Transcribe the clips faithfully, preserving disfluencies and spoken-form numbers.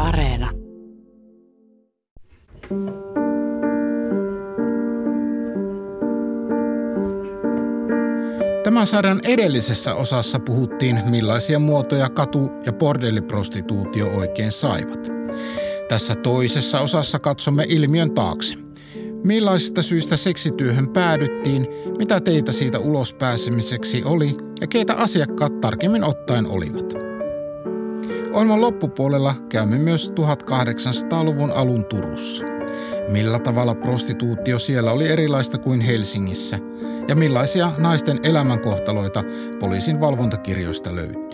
Areena. Tämän sarjan edellisessä osassa puhuttiin, millaisia muotoja katu- ja bordelliprostituutio oikein saivat. Tässä toisessa osassa katsomme ilmiön taakse. Millaisista syistä seksityöhön päädyttiin, mitä teitä siitä ulos pääsemiseksi oli ja keitä asiakkaat tarkemmin ottaen olivat. Ohjelman loppupuolella käymme myös tuhatkahdeksansataaluvun alun Turussa. Millä tavalla prostituutio siellä oli erilaista kuin Helsingissä ja millaisia naisten elämänkohtaloita poliisin valvontakirjoista löytyy.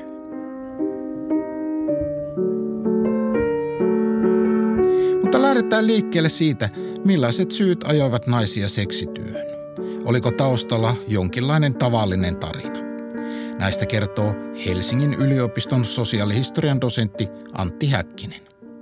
Mutta lähdetään liikkeelle siitä, millaiset syyt ajoivat naisia seksityöhön. Oliko taustalla jonkinlainen tavallinen tarina? Näistä kertoo Helsingin yliopiston sosiaalihistorian dosentti Antti Häkkinen.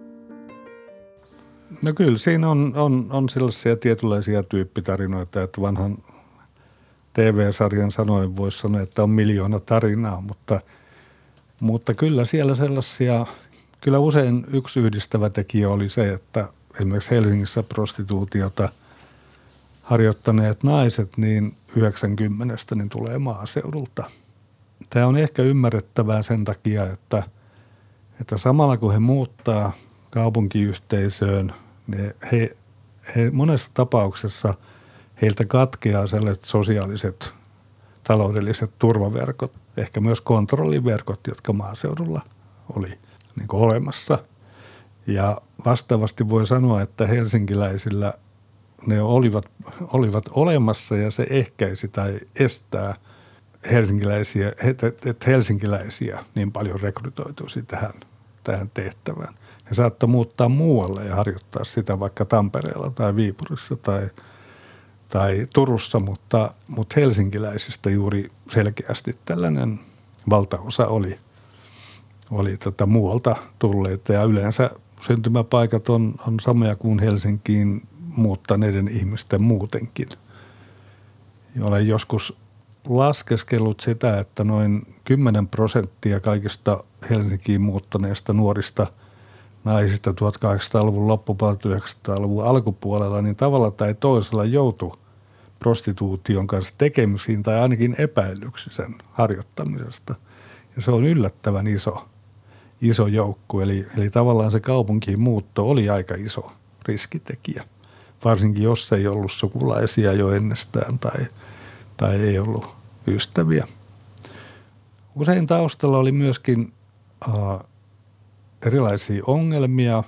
No kyllä siinä on, on, on sellaisia tietynlaisia tyyppitarinoita, että vanhan T V-sarjan sanoin voisi sanoa, että on miljoona tarinaa, mutta, mutta kyllä siellä sellaisia, kyllä usein yksi yhdistävä tekijä oli se, että esimerkiksi Helsingissä prostituutiota harjoittaneet naiset, niin yhdeksänkymmentä niin tulee maaseudulta. Tämä on ehkä ymmärrettävää sen takia, että, että samalla kun he muuttaa kaupunkiyhteisöön, niin he, he monessa tapauksessa heiltä katkeaa sellaiset sosiaaliset, taloudelliset turvaverkot, ehkä myös kontrolliverkot, jotka maaseudulla oli niin kuin olemassa. Ja vastaavasti voi sanoa, että helsinkiläisillä ne olivat, olivat olemassa ja se ehkäisi tai estää helsinkiläisiä, että et helsinkiläisiä niin paljon rekrytoituisi tähän, tähän tehtävään. He saattoi muuttaa muualle ja harjoittaa sitä vaikka Tampereella tai Viipurissa tai, tai Turussa, mutta, mutta helsinkiläisistä juuri selkeästi tällainen valtaosa oli, oli tota muualta tulleita ja yleensä syntymäpaikat on, on samoja kuin Helsinkiin muuttaneiden ihmisten muutenkin. Ja olen joskus laskeskellut sitä, että noin kymmenen prosenttia kaikista Helsinkiin muuttaneista nuorista naisista tuhatkahdeksansataaluvun loppupuolella, tuhatyhdeksänsataaluvun alkupuolella, niin tavalla tai toisella joutui prostituution kanssa tekemisiin tai ainakin epäilyksi sen harjoittamisesta. Ja se on yllättävän iso, iso joukko, eli, eli tavallaan se kaupunkiin muutto oli aika iso riskitekijä, varsinkin jos ei ollut sukulaisia jo ennestään tai, tai ei ollut ystäviä. Usein taustalla oli myöskin äh, erilaisia ongelmia.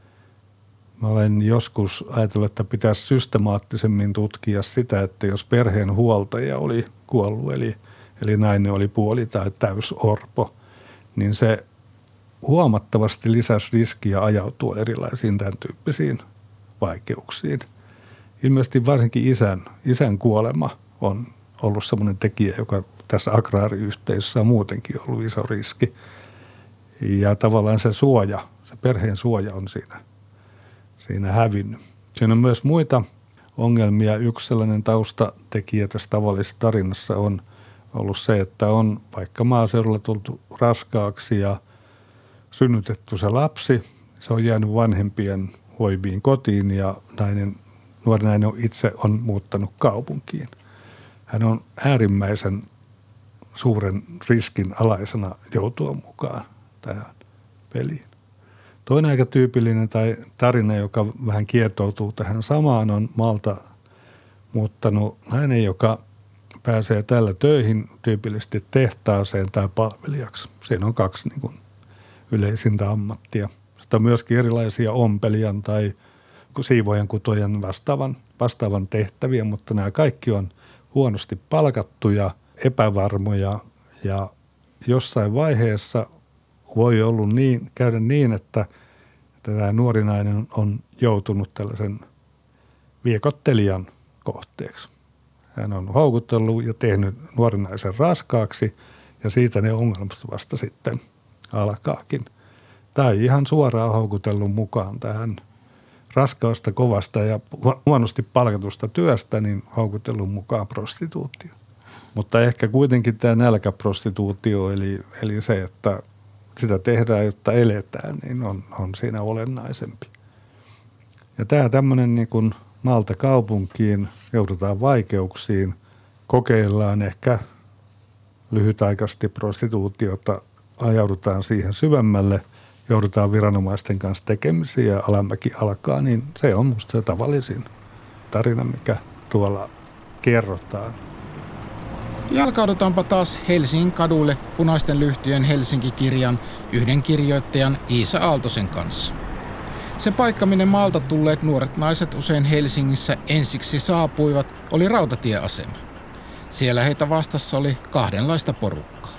Mä olen joskus ajatellut, että pitäisi systemaattisemmin tutkia sitä, että jos perheen huoltaja oli kuollut, eli, eli nainen oli puoli- tai täysorpo, niin se huomattavasti lisäsi riskiä ajautua erilaisiin tämän tyyppisiin vaikeuksiin. Ilmeisesti varsinkin isän, isän kuolema on ollut sellainen tekijä, joka tässä agraariyhteisössä on muutenkin ollut iso riski. Ja tavallaan se suoja, se perheen suoja on siinä, siinä hävinnyt. Siinä on myös muita ongelmia. Yksi sellainen taustatekijä tässä tavallisessa tarinassa on ollut se, että on vaikka maaseudulla tultu raskaaksi ja synnytetty se lapsi. Se on jäänyt vanhempien hoiviin kotiin ja nainen, nuori nainen itse on muuttanut kaupunkiin. Hän on äärimmäisen suuren riskin alaisena joutua mukaan tähän peliin. Toinen aika tyypillinen tai tarina, joka vähän kietoutuu tähän samaan, on maalta muuttanut nainen, joka pääsee tällä töihin tyypillisesti tehtaaseen tai palvelijaksi. Siinä on kaksi niin kuin yleisintä ammattia. Sitten on myöskin erilaisia ompelijan tai siivojan, kutojan vastaavan, vastaavan tehtäviä, mutta nämä kaikki on huonosti palkattuja, epävarmoja ja jossain vaiheessa voi ollut niin, käydä niin, että tämä nuori nainen on joutunut tällaisen viekottelijan kohteeksi. Hän on houkutellut ja tehnyt nuoren naisen raskaaksi ja siitä ne ongelmat vasta sitten alkaakin. Tai ihan suoraan houkutellut mukaan tähän raskaasta, kovasta ja huonosti palkatusta työstä, niin houkutellut mukaan prostituutio. Mutta ehkä kuitenkin tämä nälkäprostituutio, eli, eli se, että sitä tehdään, jotta eletään, niin on, on siinä olennaisempi. Ja tämä tämmöinen niin kuin maalta kaupunkiin, joudutaan vaikeuksiin, kokeillaan ehkä lyhytaikaisesti prostituutiota, ajaudutaan siihen syvemmälle, joudutaan viranomaisten kanssa tekemisiin ja alamäki alkaa, niin se on musta se tavallisin tarina, mikä tuolla kerrotaan. Jalkaudutaanpa taas Helsingin kaduille Punaisten lyhtyjen Helsinki-kirjan yhden kirjoittajan Iisa Aaltosen kanssa. Se paikka, minne maalta tulleet nuoret naiset usein Helsingissä ensiksi saapuivat, oli rautatieasema. Siellä heitä vastassa oli kahdenlaista porukkaa.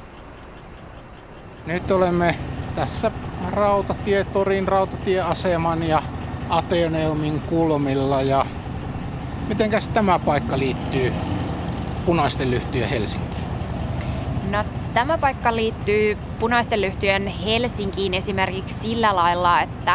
Nyt olemme tässä rautatietorin, rautatieaseman ja Ateneumin kulmilla. Ja mitenkäs tämä paikka liittyy Punaisten lyhtyjen Helsinkiin? No, tämä paikka liittyy Punaisten lyhtyjen Helsinkiin esimerkiksi sillä lailla, että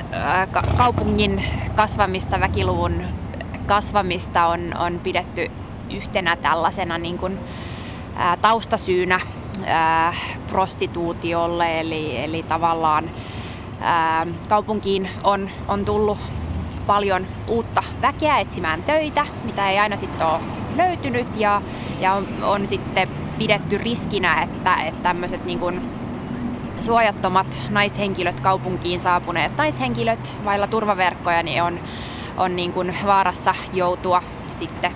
kaupungin kasvamista, väkiluvun kasvamista on, on pidetty yhtenä tällaisena niin kuin, ää, taustasyynä ää, prostituutiolle. Eli, eli tavallaan ää, kaupunkiin on, on tullut paljon uutta väkeä etsimään töitä, mitä ei aina sitten ole löytynyt. Ja, ja on, on sitten pidetty riskinä, että, että tämmöiset niin kuin suojattomat naishenkilöt, kaupunkiin saapuneet naishenkilöt vailla turvaverkkoja, niin on, on niin kuin vaarassa joutua sitten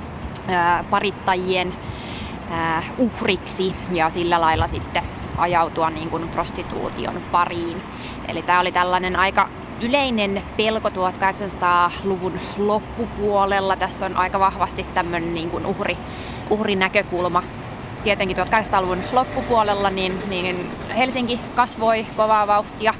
ää, parittajien ää, uhriksi ja sillä lailla sitten ajautua niin kuin prostituution pariin. Eli tämä oli tällainen aika yleinen pelko tuhatkahdeksansataaluvun loppupuolella. Tässä on aika vahvasti tämmöinen niin kuin uhri, uhrinäkökulma. Tietenkin tuhatkahdeksansataaluvun loppupuolella niin, niin Helsinki kasvoi kovaa vauhtia.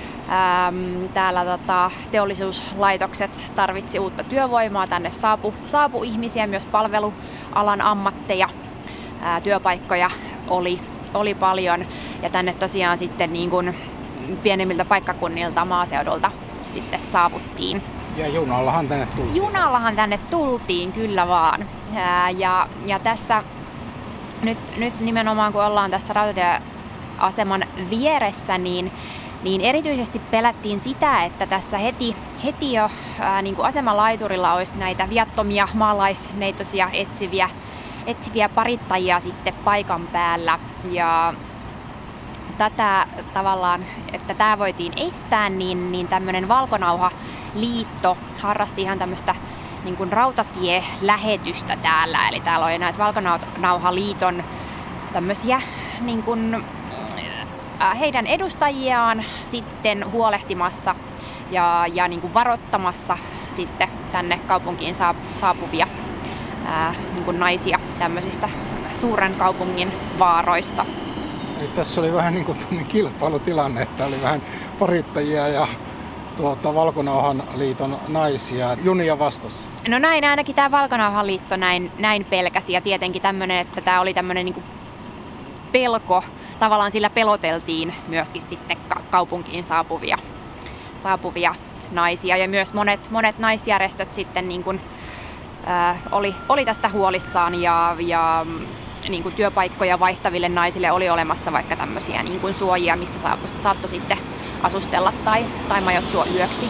Ähm, täällä tota, teollisuuslaitokset tarvitsi uutta työvoimaa, tänne saapui, saapui ihmisiä, myös palvelualan ammatteja, ää, työpaikkoja oli, oli paljon ja tänne tosiaan sitten niin kuin pienemmiltä paikkakunnilta maaseudulta sitten saavuttiin. Ja junallahan tänne tultiin. Junallahan tänne tultiin, kyllä vaan. Ää, ja, ja tässä nyt, nyt nimenomaan kun ollaan tässä rautatieaseman vieressä, niin niin erityisesti pelättiin sitä, että tässä heti, heti jo ää, niin kuin asemalaiturilla olisi näitä viattomia maalaisneitosia etsiviä, etsiviä parittajia sitten paikan päällä. Ja tätä tavallaan, että tämä voitiin estää, niin, niin tämmöinen Valkonauha-liitto harrasti ihan tämmöistä niin kuin rautatielähetystä täällä. Eli täällä oli näitä Valkonauha-liiton tämmöisiä niin kuin heidän edustajiaan sitten huolehtimassa ja, ja niin kuin varoittamassa sitten tänne kaupunkiin saapuvia ää, niin kuin naisia tämmöisistä suuren kaupungin vaaroista. Eli tässä oli vähän niin kuin kilpailutilanne, että oli vähän parittajia ja tuota, Valkonauhan liiton naisia junia vastassa. No näin ainakin tämä Valkonauhan liitto näin, näin pelkäsi ja tietenkin tämmöinen, että tämä oli tämmöinen niin kuin pelko. Tavallaan sillä peloteltiin myöskin sitten kaupunkiin saapuvia, saapuvia naisia ja myös monet, monet naisjärjestöt sitten niin kuin, ää, oli, oli tästä huolissaan ja, ja niin kuin työpaikkoja vaihtaville naisille oli olemassa vaikka tämmöisiä niin kuin suojia, missä saapu, saattoi sitten asustella tai, tai majoittua yöksi.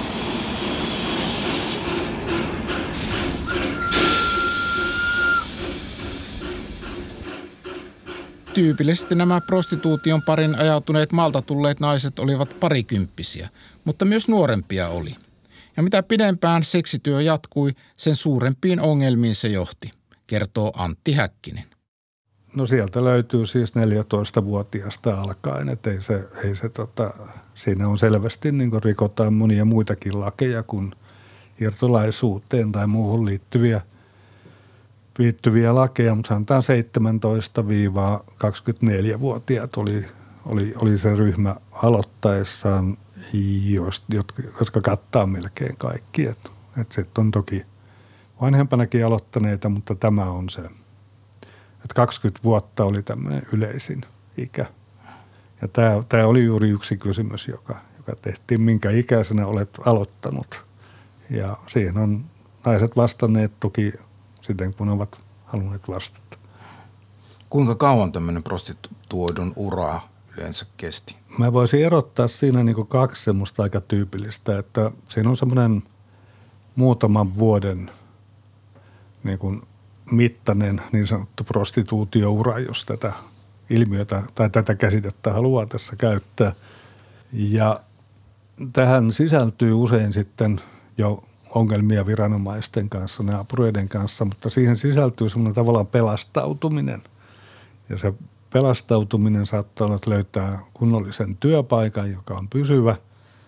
Tyypillisesti nämä prostituution parin ajautuneet maalta tulleet naiset olivat parikymppisiä, mutta myös nuorempia oli. Ja mitä pidempään seksityö jatkui, sen suurempiin ongelmiin se johti, kertoo Antti Häkkinen. No sieltä löytyy siis neljätoistavuotiaasta alkaen, että ei se, ei se tota, siinä on selvästi niin kuin rikotaan monia muitakin lakeja kuin irtolaisuuteen tai muuhun liittyviä liittyviä lakeja, mutta sanotaan seitsemäntoista kaksikymmentäneljä-vuotiaat oli, oli, oli se ryhmä aloittaessaan, jotka, jotka kattaa melkein kaikki. Et, et sitten on toki vanhempanakin aloittaneita, mutta tämä on se, että kaksikymmentä vuotta oli tämmöinen yleisin ikä. Ja tämä, tämä oli juuri yksi kysymys, joka, joka tehtiin, minkä ikäisenä olet aloittanut. Ja siihen on naiset vastanneet toki siten, kun ovat halunneet vastata. Kuinka kauan tämmöinen prostituoidun ura yleensä kesti? Mä voisin erottaa siinä niin kuin kaksi semmoista aika tyypillistä, että siinä on semmoinen muutaman vuoden niin kuin mittainen niin sanottu prostituutioura, jos tätä ilmiötä tai tätä käsitettä haluaa tässä käyttää. Ja tähän sisältyy usein sitten jo ongelmia viranomaisten kanssa, naapureiden kanssa, mutta siihen sisältyy semmoinen tavallaan pelastautuminen. Ja se pelastautuminen saattaa olla, että löytää kunnollisen työpaikan, joka on pysyvä,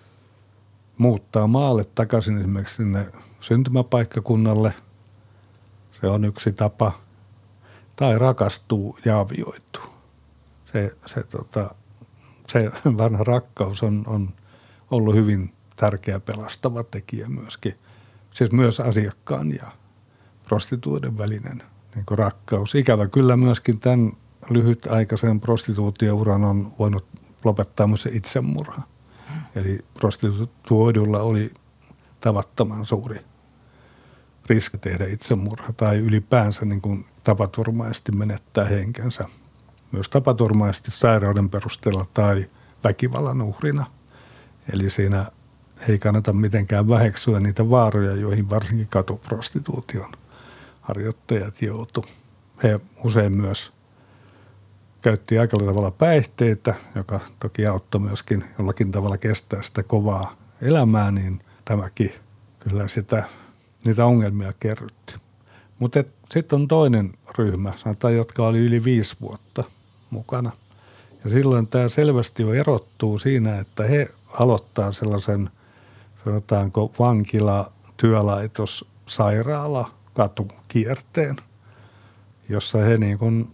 muuttaa maalle takaisin esimerkiksi sinne syntymäpaikkakunnalle. Se on yksi tapa. Tai rakastuu ja avioituu. Se, se, tota, se vanha rakkaus on, on ollut hyvin tärkeä pelastava tekijä myöskin. Siis myös asiakkaan ja prostituoiden välinen niin kuin rakkaus. Ikävä kyllä myöskin tämän lyhytaikaisen prostituutiouran on voinut lopettaa myös se itsemurha. Eli prostituoidulla oli tavattoman suuri riski tehdä itsemurha tai ylipäänsä niin kuin tapaturmaisesti menettää henkensä. Myös tapaturmaisesti sairauden perusteella tai väkivallan uhrina. Eli siinä ei kannata mitenkään väheksyä niitä vaaroja, joihin varsinkin katuprostituution harjoittajat joutu. He usein myös käytti aika tavalla päihteitä, joka toki auttoi myöskin jollakin tavalla kestää sitä kovaa elämää, niin tämäkin kyllä sitä, niitä ongelmia kerrytti. Mutta sitten on toinen ryhmä, sanotaan, jotka oli yli viisi vuotta mukana. Ja silloin tämä selvästi jo erottuu siinä, että he aloittaa sellaisen, sanotaanko vankila, työlaitos, sairaala, katukierteen, jossa he niin kuin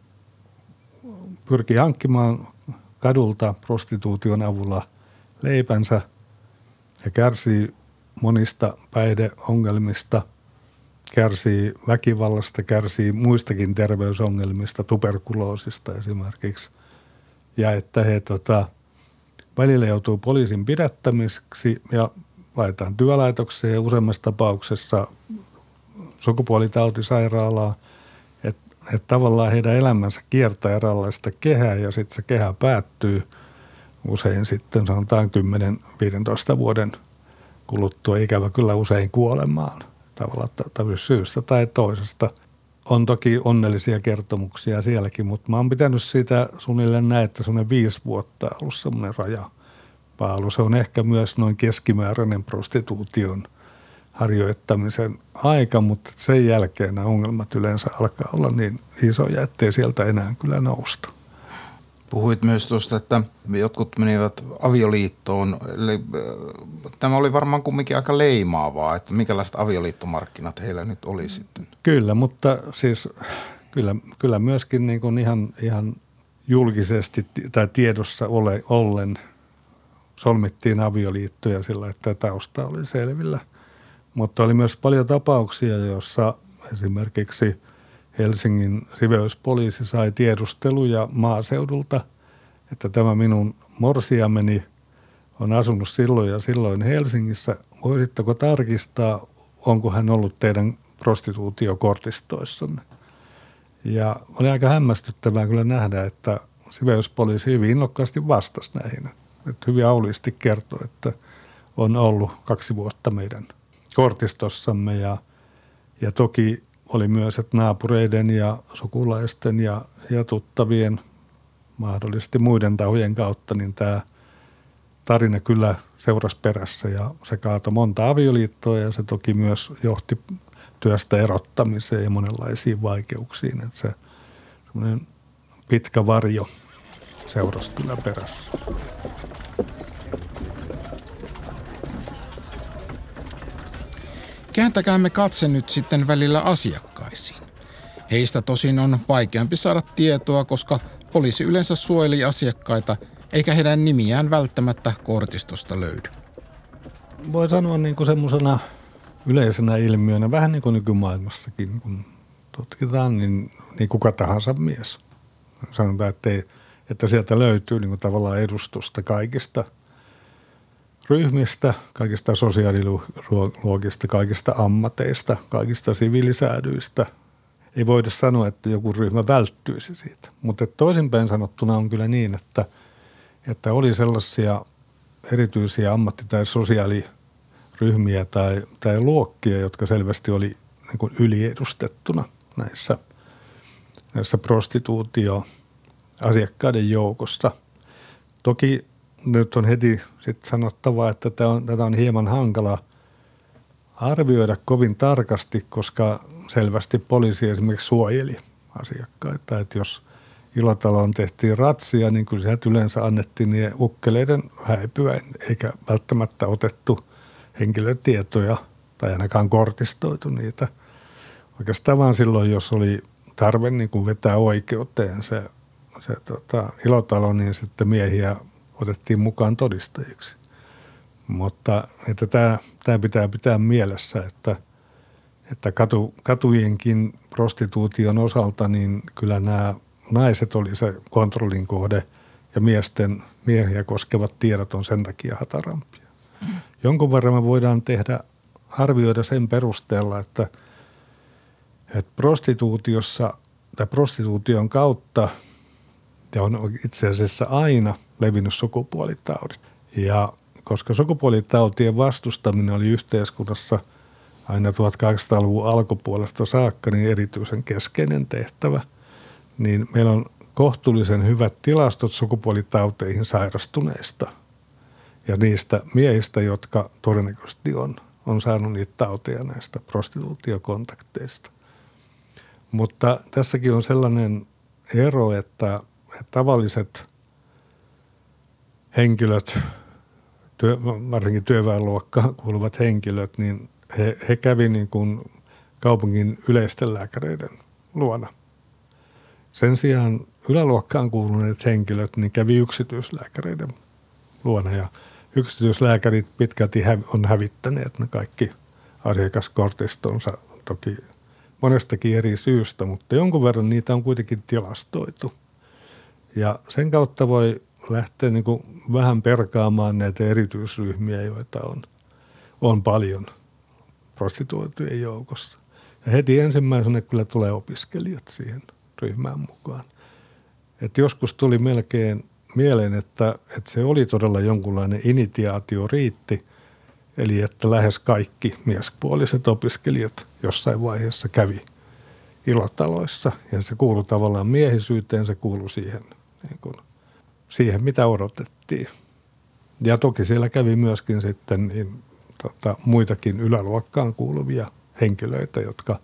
pyrkii hankkimaan kadulta prostituution avulla leipänsä ja kärsii monista päihdeongelmista, kärsii väkivallasta, kärsii muistakin terveysongelmista, tuberkuloosista esimerkiksi. Ja että he tota, välillä joutuu poliisin pidättämiseksi ja laitetaan työlaitokseen ja useimmassa tapauksessa sukupuolitautisairaalaa. Että et tavallaan heidän elämänsä kiertää eräänlaista kehää ja sitten se kehä päättyy usein sitten sanotaan kymmenen viisitoista vuoden kuluttua, ikävä kyllä usein kuolemaan tavallaan syystä tai toisesta. On toki onnellisia kertomuksia sielläkin, mutta mä oon pitänyt siitä suunnilleen näin, että semmoinen viisi vuotta on ollut semmoinen rajapaalu. Se on ehkä myös noin keskimääräinen prostituution harjoittamisen aika, mutta sen jälkeen nämä ongelmat yleensä alkaa olla niin isoja, ettei sieltä enää kyllä nousta. Puhuit myös tuosta, että jotkut menivät avioliittoon. Eli tämä oli varmaan kumminkin aika leimaavaa, että minkälaiset avioliittomarkkinat heillä nyt oli sitten. Kyllä, mutta siis kyllä, kyllä myöskin niin kuin ihan, ihan julkisesti tai tiedossa ole, ollen solmittiin avioliittoja sillä, että tausta oli selvillä. Mutta oli myös paljon tapauksia, joissa esimerkiksi Helsingin siveyspoliisi sai tiedusteluja maaseudulta, että tämä minun morsiameni on asunut silloin ja silloin Helsingissä. Voisitteko tarkistaa, onko hän ollut teidän prostituutiokortistoissanne? Ja oli aika hämmästyttävää kyllä nähdä, että siveyspoliisi hyvin innokkaasti vastasi näihin. Että hyvin auliisti kertoi, että on ollut kaksi vuotta meidän kortistossamme ja, ja toki oli myös, että naapureiden ja sukulaisten ja, ja tuttavien, mahdollisesti muiden tahojen kautta, niin tämä tarina kyllä seurasi perässä ja se kaatoi monta avioliittoa ja se toki myös johti työstä erottamiseen ja monenlaisiin vaikeuksiin. Että se semmoinen pitkä varjo seurasi kyllä perässä. Kääntäkäämme katse nyt sitten välillä asiakkaisiin. Heistä tosin on vaikeampi saada tietoa, koska poliisi yleensä suojeli asiakkaita, eikä heidän nimiään välttämättä kortistosta löydy. Voi sanoa niin kuin semmoisena yleisenä ilmiönä, vähän niin kuin nykymaailmassakin, kun tutkitaan, niin, niin kuka tahansa mies. Sanotaan, että, ei, että sieltä löytyy niin kuin tavallaan edustusta kaikista ryhmistä, kaikista sosiaaliluokista, kaikista ammateista, kaikista siviilisäädyistä. Ei voida sanoa, että joku ryhmä välttyisi siitä. Mutta toisinpäin sanottuna on kyllä niin, että, että oli sellaisia erityisiä ammatti- tai sosiaaliryhmiä tai, tai luokkia, jotka selvästi oli niin kuin yliedustettuna näissä, näissä prostituutioasiakkaiden joukossa. Toki nyt on heti sit sanottava, että tätä on, tätä on hieman hankala arvioida kovin tarkasti, koska selvästi poliisi esimerkiksi suojeli asiakkaita. Että jos Ilotaloon tehtiin ratsia, niin kyllä sieltä yleensä annettiin niiden ukkeleiden häipyä, eikä välttämättä otettu henkilötietoja tai ainakaan kortistoitu niitä. Oikeastaan vaan silloin, jos oli tarve niin kuin vetää oikeuteen se, se tota, Ilotalo, niin sitten miehiä otettiin mukaan todistajiksi. Mutta että tämä, tämä pitää pitää mielessä, että, että katu, katujenkin prostituution osalta, niin kyllä nämä naiset oli se kontrollin kohde ja miesten, miehiä koskevat tiedot on sen takia hatarampia. Jonkun verran me voidaan tehdä arvioida sen perusteella, että, että prostituutiossa tai prostituution kautta ja on itse asiassa aina levinnyt sukupuolitaudit. Ja koska sukupuolitautien vastustaminen oli yhteiskunnassa aina tuhatkahdeksansataaluvun alkupuolesta saakka niin erityisen keskeinen tehtävä, niin meillä on kohtuullisen hyvät tilastot sukupuolitauteihin sairastuneista ja niistä miehistä, jotka todennäköisesti on, on saanut niitä tauteja näistä prostituutiokontakteista. Mutta tässäkin on sellainen ero, että, että tavalliset henkilöt, työ, varsinkin työväenluokkaan kuuluvat henkilöt, niin he, he kävi niin kuin kaupungin yleisten lääkäreiden luona. Sen sijaan yläluokkaan kuuluneet henkilöt niin kävi yksityislääkäreiden luona ja yksityislääkärit pitkälti on hävittäneet ne kaikki asiakaskortistonsa toki monestakin eri syystä, mutta jonkun verran niitä on kuitenkin tilastoitu. Ja sen kautta voi lähteä niin kuin vähän perkaamaan näitä erityisryhmiä, joita on, on paljon prostituoitujen joukossa. Ja heti ensimmäisenä kyllä tulee opiskelijat siihen ryhmään mukaan. Et joskus tuli melkein mieleen, että, että se oli todella jonkunlainen initiaatioriitti, eli että lähes kaikki miespuoliset opiskelijat jossain vaiheessa kävi Ilotaloissa. Ja se kuului tavallaan miehisyyteen, se kuului siihen, niin kuin, siihen mitä odotettiin. Ja toki siellä kävi myöskin sitten niin, tota, muitakin yläluokkaan kuuluvia henkilöitä, jotka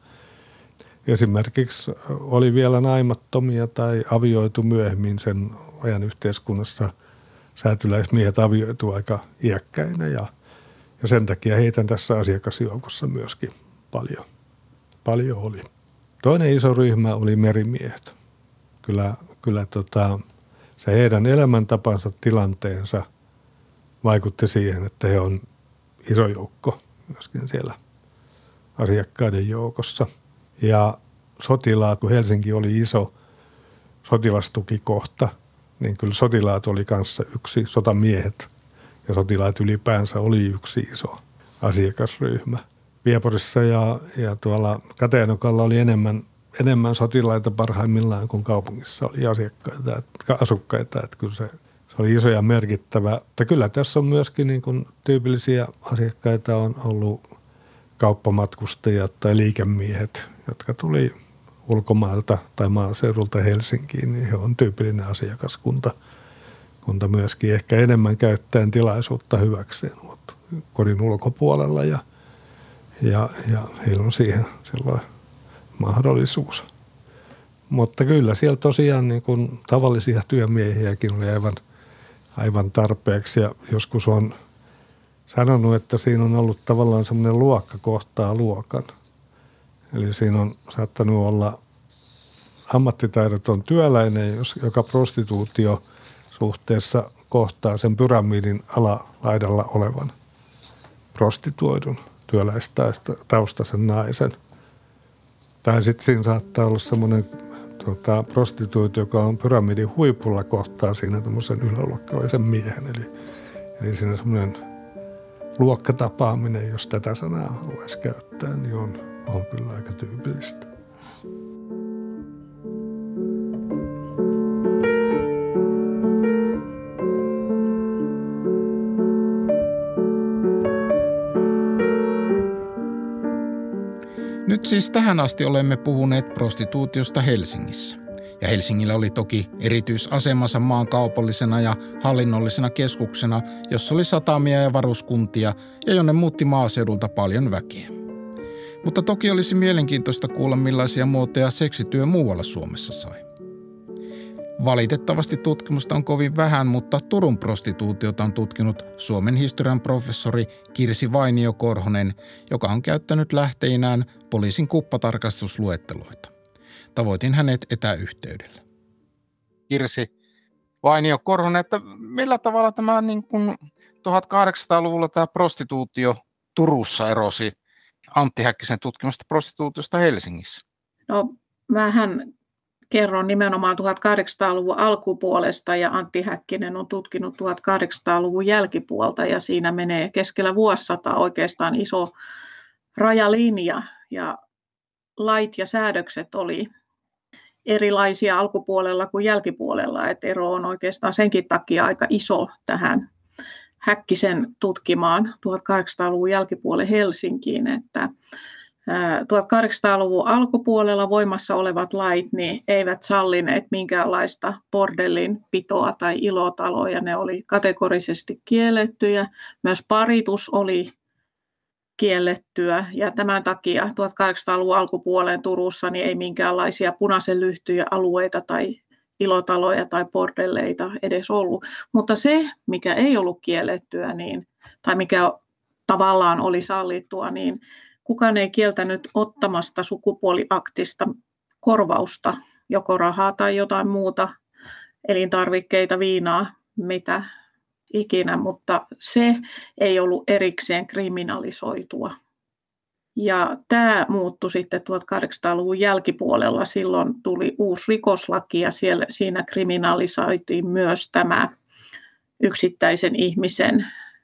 esimerkiksi oli vielä naimattomia tai avioitu myöhemmin sen ajan yhteiskunnassa. Säätyläismiehet avioitu aika iäkkäinä ja, ja sen takia heitä tässä asiakasjoukossa myöskin paljon, paljon oli. Toinen iso ryhmä oli merimiehet. Kyllä, kyllä tota, se heidän elämäntapansa, tilanteensa vaikutti siihen, että he on iso joukko myöskin siellä asiakkaiden joukossa. Ja sotilaat, kun Helsinki oli iso sotilastukikohta, niin kyllä sotilaat oli kanssa yksi, sotamiehet ja sotilaat ylipäänsä oli yksi iso asiakasryhmä. Vieporissa ja, ja tuolla Kateenokalla oli enemmän, enemmän sotilaita parhaimmillaan kuin kaupungissa oli asiakkaita, asukkaita, että kyllä se, se oli iso ja merkittävä. Mutta kyllä tässä on myöskin niin kuin tyypillisiä asiakkaita on ollut kauppamatkustajat tai liikemiehet, jotka tuli ulkomailta tai maaseudulta Helsinkiin, niin he on tyypillinen asiakaskunta kunta myöskin ehkä enemmän käyttäen tilaisuutta hyväkseen kodin ulkopuolella ja, ja, ja heillä on siihen sellainen mahdollisuus. Mutta kyllä siellä tosiaan niin kuin tavallisia työmiehiäkin oli aivan, aivan tarpeeksi ja joskus on sanonut, että siinä on ollut tavallaan semmoinen luokka kohtaa luokan. Eli siinä on saattanut olla ammattitaidoton työläinen, joka prostituutio suhteessa kohtaa sen pyramidin alalaidalla olevan prostituoidun työläistaustaisen naisen. Tai sitten siinä saattaa olla semmoinen tota, prostituutio, joka on pyramidin huipulla kohtaa siinä tämmöisen yläluokkalaisen miehen. Eli, eli siinä semmoinen luokkatapaaminen, jos tätä sanaa haluaisi käyttää, niin on, on kyllä aika tyypillistä. Nyt siis tähän asti olemme puhuneet prostituutiosta Helsingissä. Ja Helsingillä oli toki erityisasemansa maan kaupallisena ja hallinnollisena keskuksena, jossa oli satamia ja varuskuntia ja jonne muutti maaseudulta paljon väkeä. Mutta toki olisi mielenkiintoista kuulla, millaisia muotoja seksityö muualla Suomessa sai. Valitettavasti tutkimusta on kovin vähän, mutta Turun prostituutiota on tutkinut Suomen historian professori Kirsi Vainio-Korhonen, joka on käyttänyt lähteinään poliisin kuppatarkastusluetteloita. Tavoitin hänet etäyhteydellä. Kirsi Vainio-Korhonen, että millä tavalla tämä niin kuin tuhatkahdeksansataaluvulla tämä prostituutio Turussa erosi Antti Häkkisen tutkimasta prostituutiosta Helsingissä? No, mähän kerron nimenomaan tuhatkahdeksansataaluvun alkupuolesta ja Antti Häkkinen on tutkinut tuhatkahdeksansataaluvun jälkipuolta ja siinä menee keskellä vuosisataa oikeastaan iso rajalinja ja lait ja säädökset oli erilaisia alkupuolella kuin jälkipuolella, että ero on oikeastaan senkin takia aika iso tähän Häkkisen tutkimaan tuhatkahdeksansataaluvun jälkipuolen Helsinkiin, että tuhatkahdeksansataaluvun alkupuolella voimassa olevat lait niin eivät sallineet minkäänlaista bordellin pitoa tai ilotaloja, ne oli kategorisesti kiellettyjä, myös paritus oli kiellettyä ja tämän takia tuhatkahdeksansataaluvun alkupuoleen Turussa niin ei minkäänlaisia punaisen lyhtyjä alueita tai ilotaloja tai bordelleita edes ollut. Mutta se, mikä ei ollut kiellettyä niin, tai mikä tavallaan oli sallittua, niin kukaan ei kieltänyt ottamasta sukupuoliaktista korvausta, joko rahaa tai jotain muuta, elintarvikkeita, viinaa, mitä ikinä, mutta se ei ollut erikseen kriminalisoitua. Ja tämä muuttui sitten tuhatkahdeksansataaluvun jälkipuolella. Silloin tuli uusi rikoslaki ja siellä, siinä kriminalisoitiin myös tämä yksittäisen ihmisen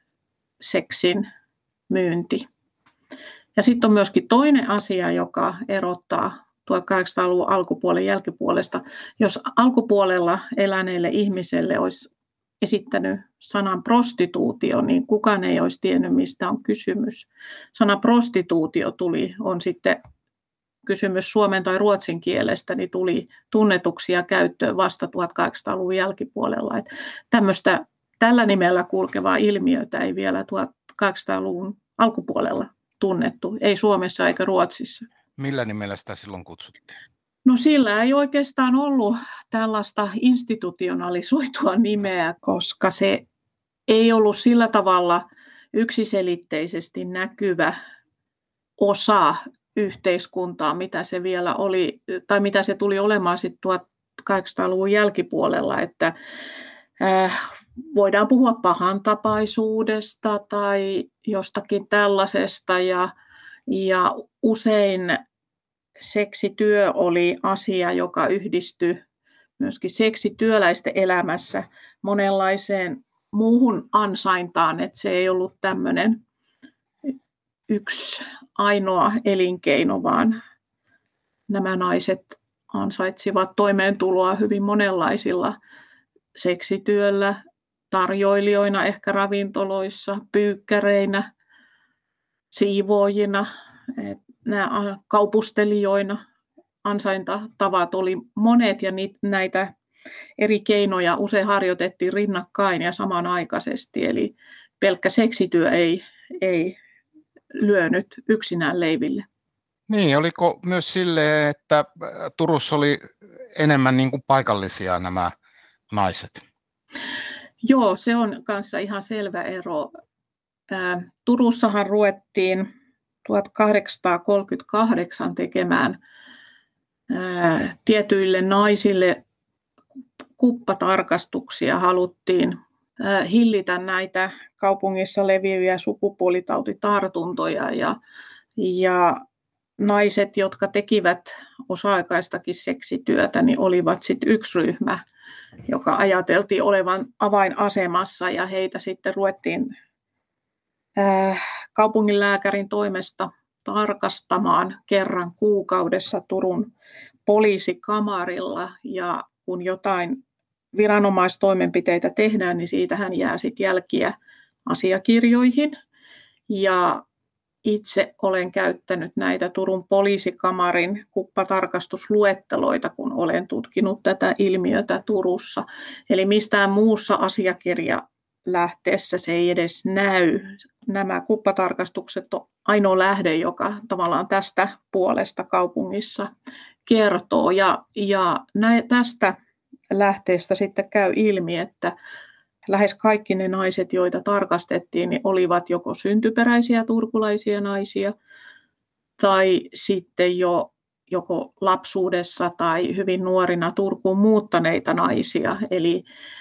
seksin myynti. Ja sitten on myöskin toinen asia, joka erottaa tuhatkahdeksansataaluvun alkupuolen jälkipuolesta. Jos alkupuolella eläneelle ihmiselle olisi esittänyt sanan prostituutio, niin kukaan ei olisi tiennyt, mistä on kysymys. Sana prostituutio tuli, on sitten kysymys suomen tai ruotsin kielestä, niin tuli tunnetuksia käyttöön vasta tuhatkahdeksansataaluvun jälkipuolella. Että tämmöistä tällä nimellä kulkevaa ilmiötä ei vielä tuhatkahdeksansataaluvun alkupuolella tunnettu, ei Suomessa eikä Ruotsissa. Millä nimellä sitä silloin kutsuttiin? No sillä ei oikeastaan ollut tällaista institutionalisoitua nimeä, koska se ei ollut sillä tavalla yksiselitteisesti näkyvä osa yhteiskuntaa, mitä se vielä oli, tai mitä se tuli olemaan sitten tuhatkahdeksansataaluvun jälkipuolella, että äh, voidaan puhua pahantapaisuudesta tai jostakin tällaisesta ja, ja usein seksityö oli asia, joka yhdistyi myöskin seksityöläisten elämässä monenlaiseen muuhun ansaintaan, että se ei ollut tämmöinen yksi ainoa elinkeino, vaan nämä naiset ansaitsivat toimeentuloa hyvin monenlaisilla seksityöllä, tarjoilijoina ehkä ravintoloissa, pyykkäreinä, siivoojina, nämä kaupustelijoina. Ansaintatavat oli monet ja näitä eri keinoja usein harjoitettiin rinnakkain ja samanaikaisesti. Eli pelkkä seksityö ei, ei lyönyt yksinään leiville. Niin, oliko myös silleen, että Turussa oli enemmän niin kuin paikallisia nämä naiset? Joo, se on kanssa ihan selvä ero. Ää, Turussahan ruvettiin tuhatkahdeksansataakolmekymmentäkahdeksan tekemään ää, tietyille naisille kuppatarkastuksia. Haluttiin ää, hillitä näitä kaupungissa leviäviä sukupuolitautitartuntoja ja, ja naiset, jotka tekivät osa-aikaistakin seksityötä, niin olivat sitten yksi ryhmä, joka ajateltiin olevan avainasemassa ja heitä sitten ruvettiin äh, kaupunginlääkärin toimesta tarkastamaan kerran kuukaudessa Turun poliisikamarilla ja kun jotain viranomaistoimenpiteitä tehdään, niin siitähän jää sitten jälkiä asiakirjoihin ja itse olen käyttänyt näitä Turun poliisikamarin kuppatarkastusluetteloita, kun olen tutkinut tätä ilmiötä Turussa. Eli mistään muussa asiakirjalähteessä se ei edes näy. Nämä kuppatarkastukset on ainoa lähde, joka tavallaan tästä puolesta kaupungissa kertoo. Ja, ja nä, tästä lähteestä sitten käy ilmi, että lähes kaikki ne naiset, joita tarkastettiin, niin olivat joko syntyperäisiä turkulaisia naisia tai sitten jo joko lapsuudessa tai hyvin nuorina Turkuun muuttaneita naisia. Eli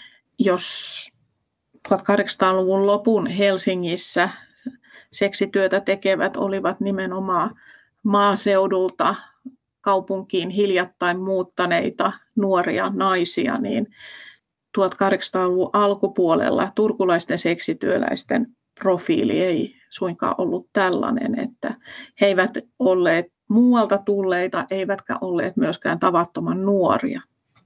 jos tuhatkahdeksansataaluvun lopun Helsingissä seksityötä tekevät olivat nimenomaan maaseudulta kaupunkiin hiljattain muuttaneita nuoria naisia, niin tuhatkahdeksansataaluvun alkupuolella turkulaisten seksityöläisten profiili ei suinkaan ollut tällainen, että he eivät olleet muualta tulleita, eivätkä olleet myöskään tavattoman nuoria.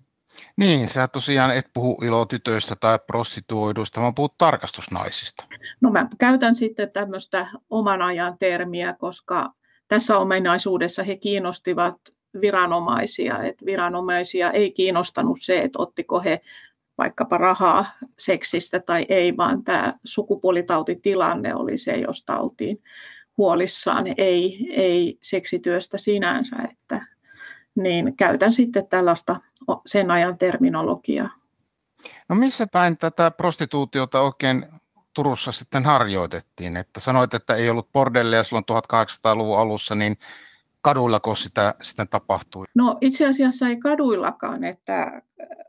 Niin, sä tosiaan et puhu ilotytöistä tai prostituoiduista, vaan puhut tarkastusnaisista. No mä käytän sitten tämmöistä oman ajan termiä, koska tässä ominaisuudessa he kiinnostivat viranomaisia, että viranomaisia ei kiinnostanut se, että ottiko he vaikkapa rahaa seksistä tai ei, vaan tämä sukupuolitautitilanne oli se, josta oltiin huolissaan, ei, ei seksityöstä sinänsä, että niin käytän sitten tällaista sen ajan terminologiaa. No missä päin tätä prostituutiota oikein Turussa sitten harjoitettiin? Että sanoit, että ei ollut bordelleja silloin tuhatkahdeksansataaluvun alussa, niin kaduillako sitä sitten tapahtui? No itse asiassa ei kaduillakaan, että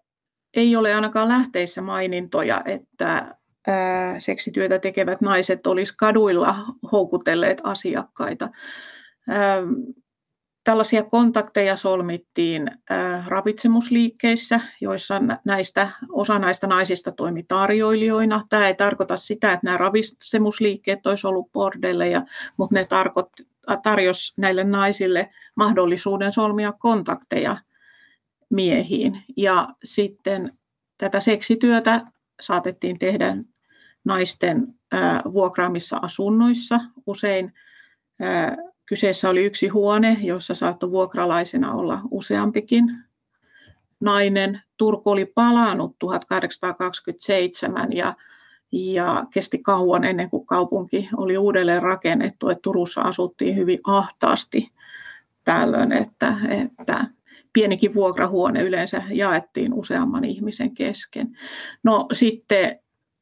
ei ole ainakaan lähteissä mainintoja, että ää, seksityötä tekevät naiset olisi kaduilla houkutelleet asiakkaita. Ää, tällaisia kontakteja solmittiin ää, ravitsemusliikkeissä, joissa näistä, osa näistä naisista toimi tarjoilijoina. Tämä ei tarkoita sitä, että nämä ravitsemusliikkeet olisi ollut bordelleja, mutta ne tarjosi näille naisille mahdollisuuden solmia kontakteja miehiin. Ja sitten tätä seksityötä saatettiin tehdä naisten ää, vuokraamissa asunnoissa. Usein ää, kyseessä oli yksi huone, jossa saattoi vuokralaisena olla useampikin nainen. Turku oli palannut tuhatkahdeksansataakaksikymmentäseitsemän ja, ja kesti kauan ennen kuin kaupunki oli uudelleen rakennettu. Että Turussa asuttiin hyvin ahtaasti tällöin, että, että pienikin vuokrahuone yleensä jaettiin useamman ihmisen kesken. No sitten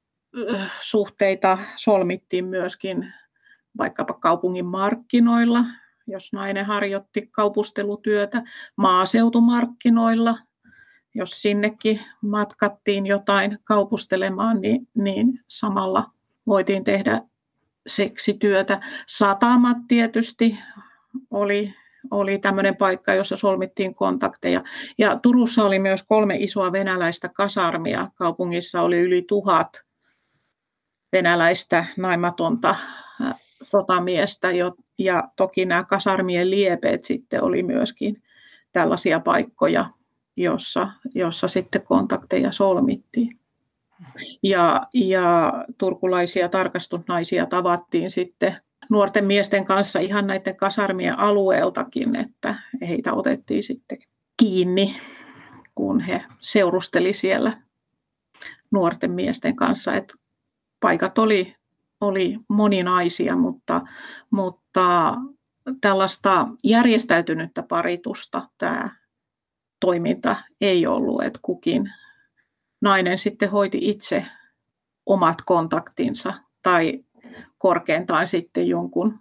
suhteita solmittiin myöskin vaikkapa kaupungin markkinoilla, jos nainen harjoitti kaupustelutyötä, maaseutumarkkinoilla, jos sinnekin matkattiin jotain kaupustelemaan, niin, niin samalla voitiin tehdä seksityötä. Satamat tietysti oli Oli tämmöinen paikka, jossa solmittiin kontakteja. Ja Turussa oli myös kolme isoa venäläistä kasarmia. Kaupungissa oli yli tuhat venäläistä naimatonta sotamiestä. Ja toki nämä kasarmien liepeet sitten oli myöskin tällaisia paikkoja, jossa, jossa sitten kontakteja solmittiin. Ja, ja turkulaisia tarkastusnaisia tavattiin sitten nuorten miesten kanssa ihan näiden kasarmien alueeltakin, että heitä otettiin sitten kiinni, kun he seurusteli siellä nuorten miesten kanssa. Et paikat oli, oli moninaisia, mutta, mutta tällaista järjestäytynyttä paritusta tämä toiminta ei ollut, että kukin nainen sitten hoiti itse omat kontaktinsa tai korkeintaan sitten jonkun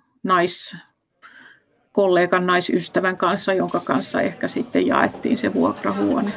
naiskollegan, naisystävän kanssa, jonka kanssa ehkä sitten jaettiin se vuokrahuone.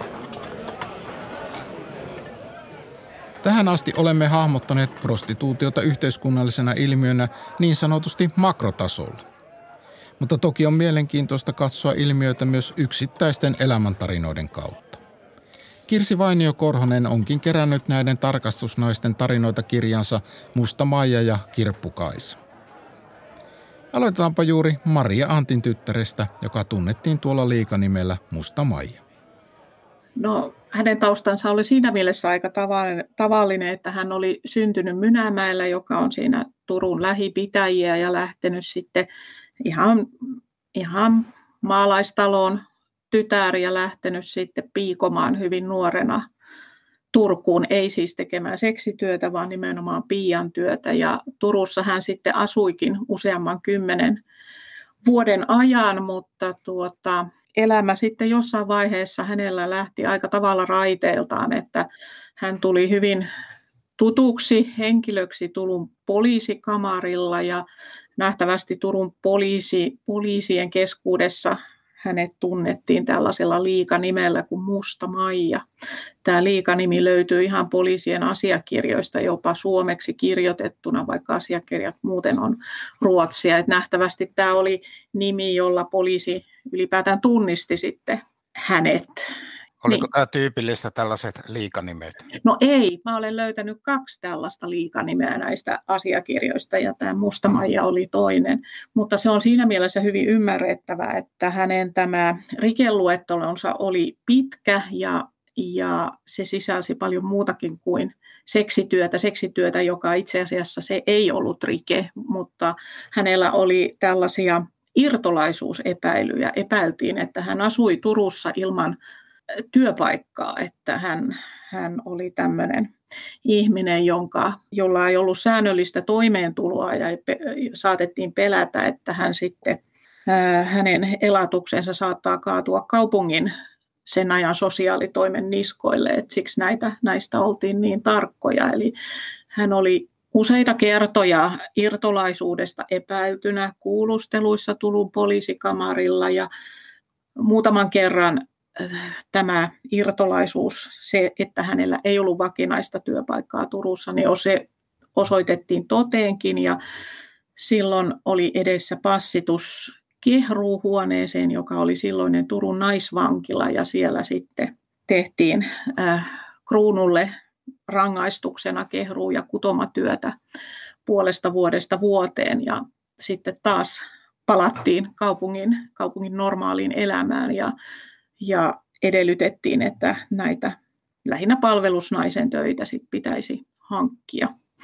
Tähän asti olemme hahmottaneet prostituutiota yhteiskunnallisena ilmiönä niin sanotusti makrotasolla. Mutta toki on mielenkiintoista katsoa ilmiöitä myös yksittäisten elämäntarinoiden kautta. Kirsi Vainio-Korhonen onkin kerännyt näiden tarkastusnaisten tarinoita kirjansa Musta Maija ja Kirppu Kaisa. Aloitetaanpa juuri Maria Antin tyttärestä, joka tunnettiin tuolla liikanimellä Musta Maija. No hänen taustansa oli siinä mielessä aika tavallinen, että hän oli syntynyt Mynämäellä, joka on siinä Turun lähipitäjiä, ja lähtenyt sitten ihan, ihan maalaistalon tytär ja lähtenyt sitten piikomaan hyvin nuorena Turkuun, ei siis tekemään seksityötä, vaan nimenomaan piian työtä. Ja Turussa hän sitten asuikin useamman kymmenen vuoden ajan, mutta tuota, elämä sitten jossain vaiheessa hänellä lähti aika tavalla raiteiltaan, että hän tuli hyvin tutuksi henkilöksi Turun poliisikamarilla, ja nähtävästi Turun poliisi, poliisien keskuudessa hänet tunnettiin tällaisella liikanimellä kuin Musta Maija. Tämä liikanimi löytyy ihan poliisien asiakirjoista jopa suomeksi kirjoitettuna, vaikka asiakirjat muuten on ruotsia. Että nähtävästi tämä oli nimi, jolla poliisi ylipäätään tunnisti sitten hänet. Oliko niin. Tämä tyypillistä tällaiset liikanimet? No ei, mä olen löytänyt kaksi tällaista liikanimeä näistä asiakirjoista, ja tämä Musta Maija oli toinen. Mutta se on siinä mielessä hyvin ymmärrettävää, että hänen tämä rikeluettelonsa oli pitkä, ja, ja se sisälsi paljon muutakin kuin seksityötä. Seksityötä, joka itse asiassa se ei ollut rike, mutta hänellä oli tällaisia irtolaisuusepäilyjä. Epäiltiin, että hän asui Turussa ilman työpaikkaa, että hän, hän oli tämmöinen ihminen, jonka, jolla ei ollut säännöllistä toimeentuloa, ja pe, saatettiin pelätä, että hän sitten, ää, hänen elatuksensa saattaa kaatua kaupungin sen ajan sosiaalitoimen niskoille, että siksi näitä, näistä oltiin niin tarkkoja. Eli hän oli useita kertoja irtolaisuudesta epäiltynä kuulusteluissa Turun poliisikamarilla, ja muutaman kerran tämä irtolaisuus, se, että hänellä ei ollut vakinaista työpaikkaa Turussa, niin se osoitettiin toteenkin, ja silloin oli edessä passitus Kehruuhuoneeseen, joka oli silloinen Turun naisvankila, ja siellä sitten tehtiin äh, kruunulle rangaistuksena kehruu- ja kutomatyötä puolesta vuodesta vuoteen, ja sitten taas palattiin kaupungin, kaupungin normaaliin elämään, ja Ja edellytettiin, että näitä lähinnä palvelusnaisen töitä sit pitäisi hankkia.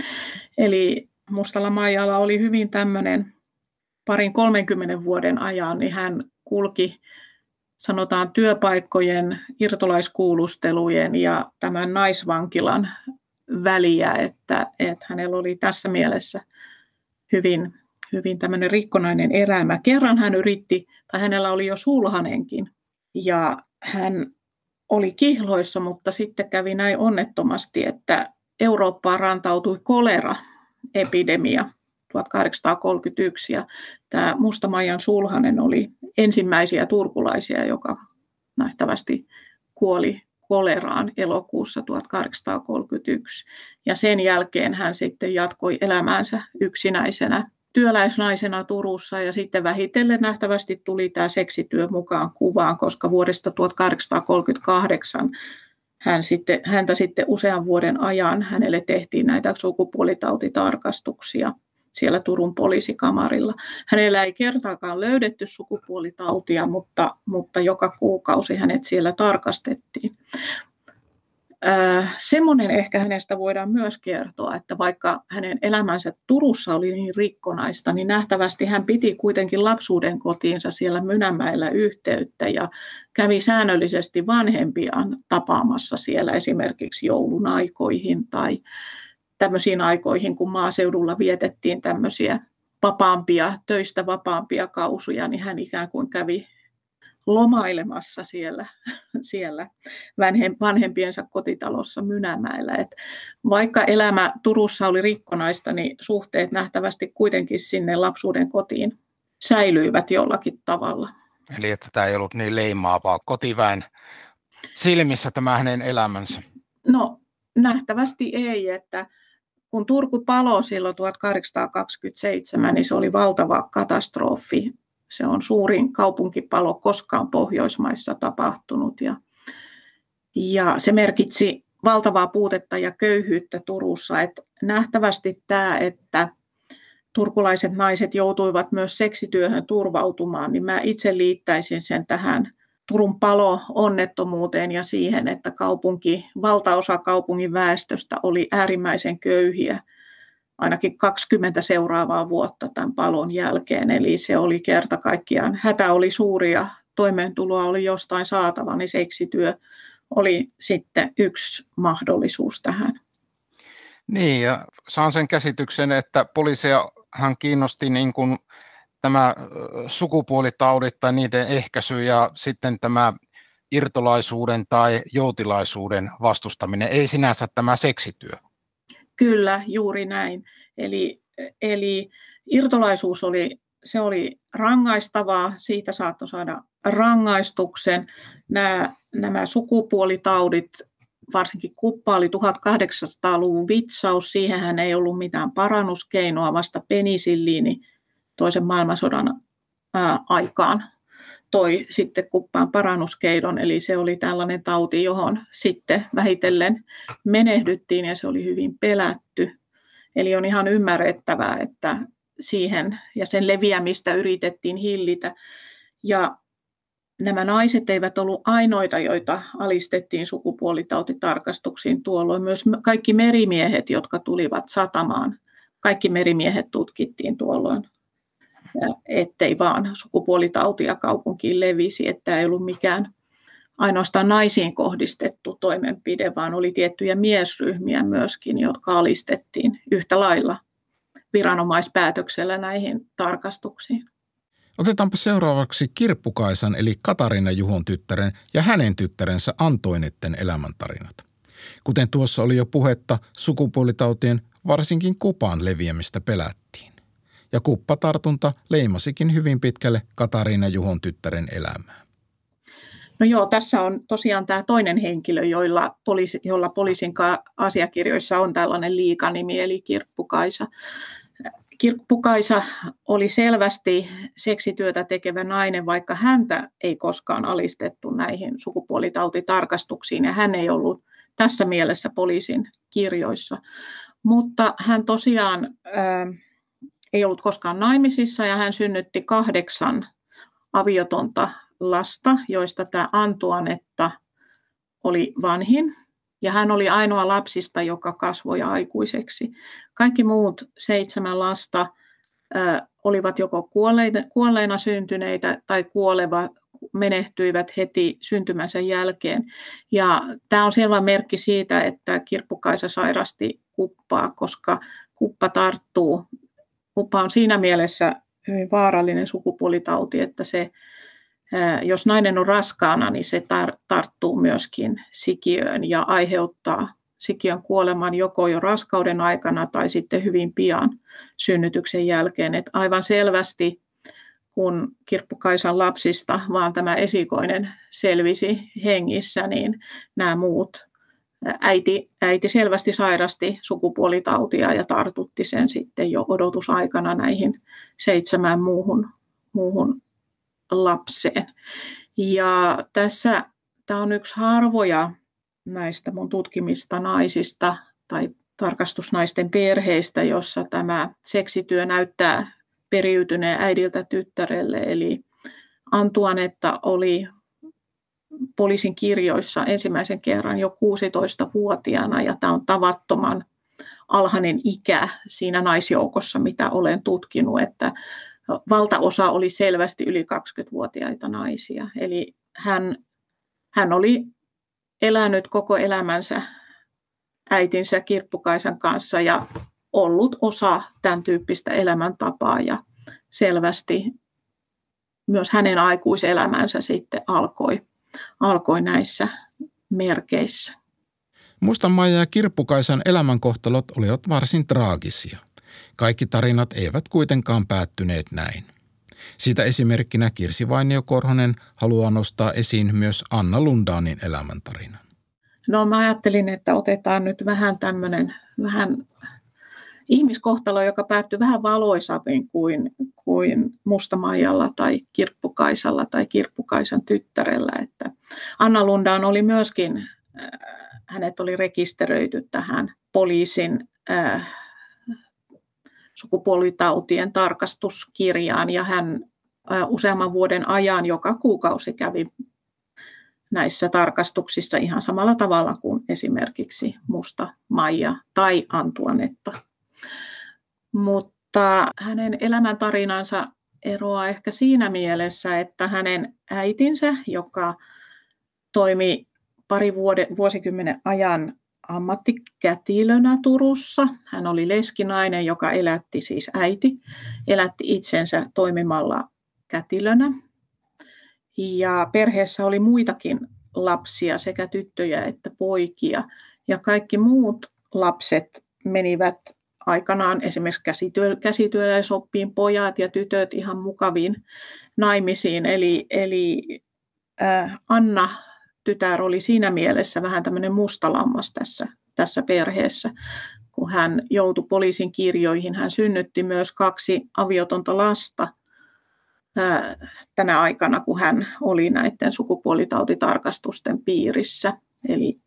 Eli Mustalla Maijalla oli hyvin tämmöinen parin kolmenkymmenen vuoden ajan, niin hän kulki sanotaan työpaikkojen, irtolaiskuulustelujen ja tämän naisvankilan väliä, että, että hänellä oli tässä mielessä hyvin, hyvin tämmöinen rikkonainen elämä. Kerran hän yritti, tai hänellä oli jo sulhanenkin, ja hän oli kihloissa, mutta sitten kävi näin onnettomasti, että Eurooppaan rantautui koleraepidemia tuhatkahdeksansataakolmekymmentäyksi, ja tämä Musta Maijan sulhanen oli ensimmäisiä turkulaisia, joka nähtävästi kuoli koleraan elokuussa tuhatkahdeksansataakolmekymmentäyksi. Ja sen jälkeen hän sitten jatkoi elämäänsä yksinäisenä työläisnaisena Turussa, ja sitten vähitellen nähtävästi tuli tämä seksityö mukaan kuvaan, koska vuodesta tuhatkahdeksansataakolmekymmentäkahdeksan hän sitten, häntä sitten usean vuoden ajan hänelle tehtiin näitä sukupuolitautitarkastuksia siellä Turun poliisikamarilla. Hänellä ei kertaakaan löydetty sukupuolitautia, mutta, mutta joka kuukausi hänet siellä tarkastettiin. Äh, semmoinen ehkä hänestä voidaan myös kertoa, että vaikka hänen elämänsä Turussa oli niin rikkonaista, niin nähtävästi hän piti kuitenkin lapsuuden kotiinsa siellä Mynämäellä yhteyttä ja kävi säännöllisesti vanhempiaan tapaamassa siellä esimerkiksi joulun aikoihin tai tämmöisiin aikoihin, kun maaseudulla vietettiin tämmöisiä vapaampia, töistä vapaampia kausuja, niin hän ikään kuin kävi lomailemassa siellä, siellä vanhempiensa kotitalossa Mynämäellä. Et vaikka elämä Turussa oli rikkonaista, niin suhteet nähtävästi kuitenkin sinne lapsuuden kotiin säilyivät jollakin tavalla. Eli että tämä ei ollut niin leimaavaa kotiväen silmissä tämä hänen elämänsä? No nähtävästi ei, että kun Turku paloi silloin tuhatkahdeksansataakaksikymmentäseitsemän, niin se oli valtava katastrofi. Se on suurin kaupunkipalo koskaan Pohjoismaissa tapahtunut, ja, ja se merkitsi valtavaa puutetta ja köyhyyttä Turussa. Että nähtävästi tämä, että turkulaiset naiset joutuivat myös seksityöhön turvautumaan, niin mä itse liittäisin sen tähän Turun palo-onnettomuuteen ja siihen, että kaupunki, valtaosa kaupungin väestöstä oli äärimmäisen köyhiä ainakin kaksikymmentä seuraavaa vuotta tämän palon jälkeen. Eli se oli kerta kaikkiaan, hätä oli suuri ja toimeentuloa oli jostain saatava, niin seksityö oli sitten yksi mahdollisuus tähän. Niin, ja saan sen käsityksen, että poliisiahan kiinnosti niin kuin tämä sukupuolitaudit tai niiden ehkäisy ja sitten tämä irtolaisuuden tai joutilaisuuden vastustaminen, ei sinänsä tämä seksityö. Kyllä, juuri näin. Eli, eli irtolaisuus oli, se oli rangaistavaa, siitä saattoi saada rangaistuksen. Nämä, nämä sukupuolitaudit, varsinkin kuppa oli tuhatkahdeksansataaluvun vitsaus, siihenhän ei ollut mitään parannuskeinoa, vasta penisilliini toisen maailmansodan ää, aikaan toi sitten kuppaan parannuskeinon, eli se oli tällainen tauti, johon sitten vähitellen menehdyttiin ja se oli hyvin pelätty. Eli on ihan ymmärrettävää, että siihen ja sen leviämistä yritettiin hillitä. Ja nämä naiset eivät ollut ainoita, joita alistettiin sukupuolitautitarkastuksiin tuolloin. Myös kaikki merimiehet, jotka tulivat satamaan, kaikki merimiehet tutkittiin tuolloin, ettei vaan sukupuolitautia kaupunkiin levisi, että ei ollut mikään ainoastaan naisiin kohdistettu toimenpide, vaan oli tiettyjä miesryhmiä myöskin, jotka alistettiin yhtä lailla viranomaispäätöksellä näihin tarkastuksiin. Otetaanpa seuraavaksi Kirppu-Kaisan eli Katariina Juhon tyttären ja hänen tyttärensä Antoinetten elämäntarinat. Kuten tuossa oli jo puhetta, sukupuolitautien varsinkin kupan leviämistä pelättiin. Ja kuppatartunta leimasikin hyvin pitkälle Katariina Juhon tyttären elämää. No joo, tässä on tosiaan tämä toinen henkilö, jolla, poliisi, jolla poliisin asiakirjoissa on tällainen liikanimi, eli Kirppu-Kaisa. Kirppu-Kaisa oli selvästi seksityötä tekevä nainen, vaikka häntä ei koskaan alistettu näihin sukupuolitautitarkastuksiin, ja hän ei ollut tässä mielessä poliisin kirjoissa. Mutta hän tosiaan ää, ei ollut koskaan naimisissa, ja hän synnytti kahdeksan aviotonta lasta, joista tämä Antoinetta oli vanhin. Ja hän oli ainoa lapsista, joka kasvoi aikuiseksi. Kaikki muut seitsemän lasta ä, olivat joko kuolleina, kuolleina syntyneitä tai kuoleva, menehtyivät heti syntymänsä jälkeen. Ja tämä on selvä merkki siitä, että Kirppu-Kaisa sairasti kuppaa, koska kuppa tarttuu. Kuppa on siinä mielessä hyvin vaarallinen sukupuolitauti, että se, jos nainen on raskaana, niin se tar- tarttuu myöskin sikiöön ja aiheuttaa sikiön kuoleman joko jo raskauden aikana tai sitten hyvin pian synnytyksen jälkeen. Et aivan selvästi, kun Kirppu-Kaisan lapsista vaan tämä esikoinen selvisi hengissä, niin nämä muut, äiti, äiti selvästi sairasti sukupuolitautia ja tartutti sen sitten jo odotusaikana näihin seitsemään muuhun, muuhun lapseen. Ja tässä tämä on yksi harvoja näistä mun tutkimista naisista tai tarkastusnaisten perheistä, jossa tämä seksityö näyttää periytyneen äidiltä tyttärelle. Eli Antoinetta oli poliisin kirjoissa ensimmäisen kerran jo kuusitoistavuotiaana, ja tämä on tavattoman alhainen ikä siinä naisjoukossa, mitä olen tutkinut, että valtaosa oli selvästi yli kaksikymmentävuotiaita naisia. Eli hän, hän oli elänyt koko elämänsä äitinsä Kirppu-Kaisan kanssa ja ollut osa tämän tyyppistä elämäntapaa. Ja selvästi myös hänen aikuiselämänsä sitten alkoi, alkoi näissä merkeissä. Mustan-Maija ja Kirppu-Kaisan elämänkohtalot olivat varsin traagisia. Kaikki tarinat eivät kuitenkaan päättyneet näin. Siitä esimerkkinä Kirsi Vainio-Korhonen haluaa nostaa esiin myös Anna Lundanin elämäntarinan. No mä ajattelin, että otetaan nyt vähän tämmöinen vähän ihmiskohtalo, joka päättyi vähän valoisammin kuin, kuin Musta-Maijalla tai Kirppu-Kaisalla tai Kirppu-Kaisan tyttärellä. Että Anna Lundan oli myöskin, äh, hänet oli rekisteröity tähän poliisin äh, sukupuolitautien tarkastuskirjaan, ja hän useamman vuoden ajan joka kuukausi kävi näissä tarkastuksissa ihan samalla tavalla kuin esimerkiksi Musta Maija tai Antuanetta. Mutta hänen elämäntarinansa eroaa ehkä siinä mielessä, että hänen äitinsä, joka toimi pari vuosikymmenen ajan ammattikätilönä Turussa. Hän oli leskinainen, joka elätti, siis äiti, elätti itsensä toimimalla kätilönä. Ja perheessä oli muitakin lapsia, sekä tyttöjä että poikia. Ja kaikki muut lapset menivät aikanaan esimerkiksi käsityö, käsityöläisoppiin, pojat ja tytöt ihan mukaviin naimisiin. Eli, eli äh, Anna tytär oli siinä mielessä vähän tämmöinen mustalammas tässä, tässä perheessä. Kun hän joutui poliisin kirjoihin, hän synnytti myös kaksi aviotonta lasta ää, tänä aikana, kun hän oli näiden sukupuolitautitarkastusten piirissä. Eli,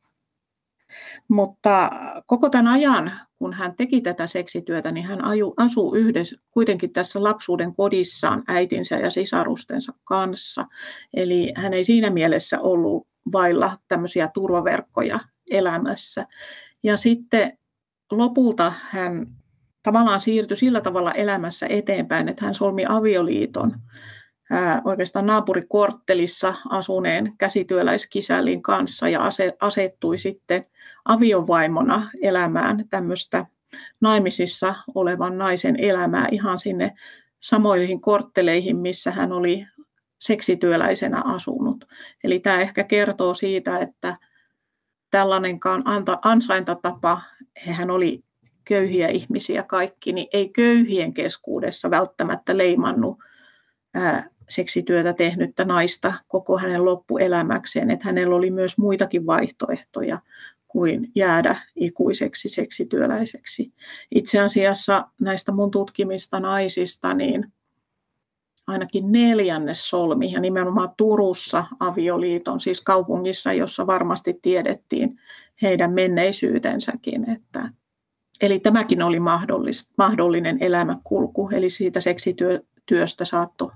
mutta koko tämän ajan, kun hän teki tätä seksityötä, niin hän asui yhdessä kuitenkin tässä lapsuuden kodissaan äitinsä ja sisarustensa kanssa. Eli hän ei siinä mielessä ollut vailla tämmöisiä turvaverkkoja elämässä. Ja sitten lopulta hän tavallaan siirtyi sillä tavalla elämässä eteenpäin, että hän solmi avioliiton ää, oikeastaan naapurikorttelissa asuneen käsityöläiskisällin kanssa ja asettui sitten aviovaimona elämään tämmöistä naimisissa olevan naisen elämää ihan sinne samoihin kortteleihin, missä hän oli seksityöläisenä asunut. Eli tämä ehkä kertoo siitä, että tällainenkaan ansaintatapa, hehän oli köyhiä ihmisiä kaikki, niin ei köyhien keskuudessa välttämättä leimannut ää, seksityötä tehnyttä naista koko hänen loppuelämäkseen, että hänellä oli myös muitakin vaihtoehtoja kuin jäädä ikuiseksi seksityöläiseksi. Itse asiassa näistä mun tutkimista naisista, niin ainakin neljännes solmi, ja nimenomaan Turussa avioliiton, siis kaupungissa, jossa varmasti tiedettiin heidän menneisyytensäkin. Että, eli tämäkin oli mahdollinen elämänkulku, eli siitä seksityöstä saattoi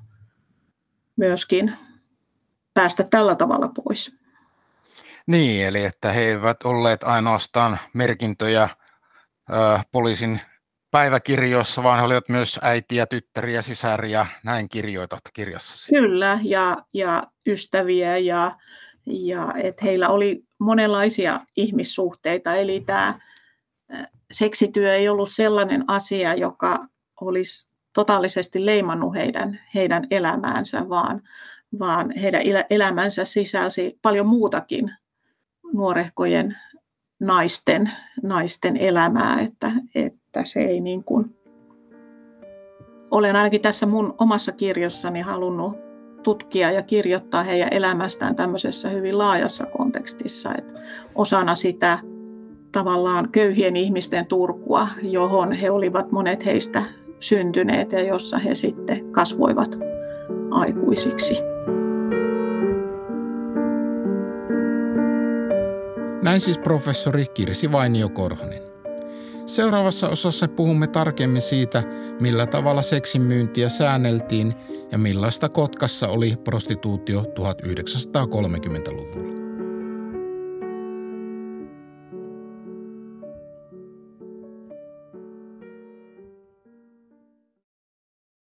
myöskin päästä tällä tavalla pois. Niin, eli että he eivät olleet ainoastaan merkintöjä ö, poliisin päiväkirjoissa, vaan he olivat myös äitiä, tyttäriä, sisäriä, näin kirjoitat kirjassasi. Kyllä, ja, ja ystäviä, ja, ja että heillä oli monenlaisia ihmissuhteita. Eli tämä seksityö ei ollut sellainen asia, joka olisi totaalisesti leimannut heidän, heidän elämäänsä, vaan, vaan heidän elämänsä sisälsi paljon muutakin nuorehkojen naisten, naisten elämää, että, että se ei niin kuin... Olen ainakin tässä mun omassa kirjassani halunnut tutkia ja kirjoittaa heidän elämästään tämmöisessä hyvin laajassa kontekstissa, että osana sitä tavallaan köyhien ihmisten Turkua, johon he olivat monet heistä syntyneet ja jossa he sitten kasvoivat aikuisiksi. Näin siis professori Kirsi Vainio-Korhonen. Seuraavassa osassa puhumme tarkemmin siitä, millä tavalla seksin myyntiä säänneltiin ja millaista Kotkassa oli prostituutio tuhatyhdeksänsataakolmekymmentäluvulla.